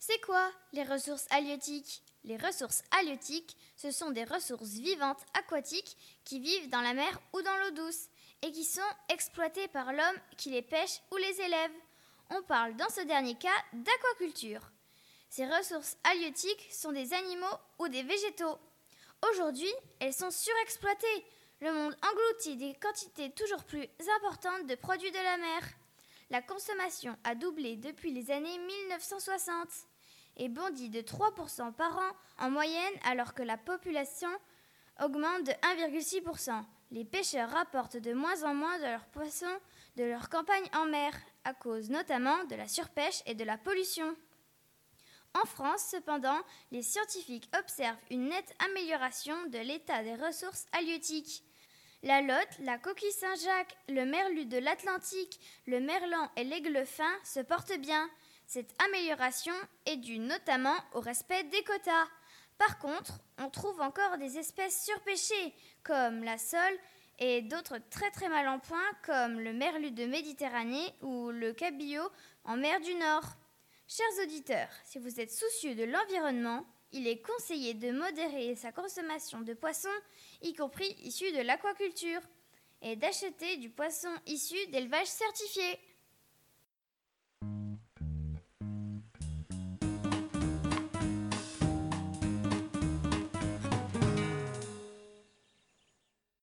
C'est quoi les ressources halieutiques? Les ressources halieutiques, ce sont des ressources vivantes aquatiques qui vivent dans la mer ou dans l'eau douce et qui sont exploitées par l'homme qui les pêche ou les élève. On parle dans ce dernier cas d'aquaculture. Ces ressources halieutiques sont des animaux ou des végétaux. Aujourd'hui, elles sont surexploitées. Le monde engloutit des quantités toujours plus importantes de produits de la mer. La consommation a doublé depuis les années 1960 et bondit de 3% par an en moyenne alors que la population augmente de 1,6%. Les pêcheurs rapportent de moins en moins de leurs poissons de leurs campagnes en mer, à cause notamment de la surpêche et de la pollution. En France, cependant, les scientifiques observent une nette amélioration de l'état des ressources halieutiques. La lotte, la coquille Saint-Jacques, le merlu de l'Atlantique, le merlan et l'aigle fin se portent bien. Cette amélioration est due notamment au respect des quotas. Par contre, on trouve encore des espèces surpêchées, comme la sole, et d'autres très mal en point, comme le merlu de Méditerranée ou le cabillaud en mer du Nord. Chers auditeurs, si vous êtes soucieux de l'environnement, il est conseillé de modérer sa consommation de poissons, y compris issus de l'aquaculture, et d'acheter du poisson issu d'élevage certifié.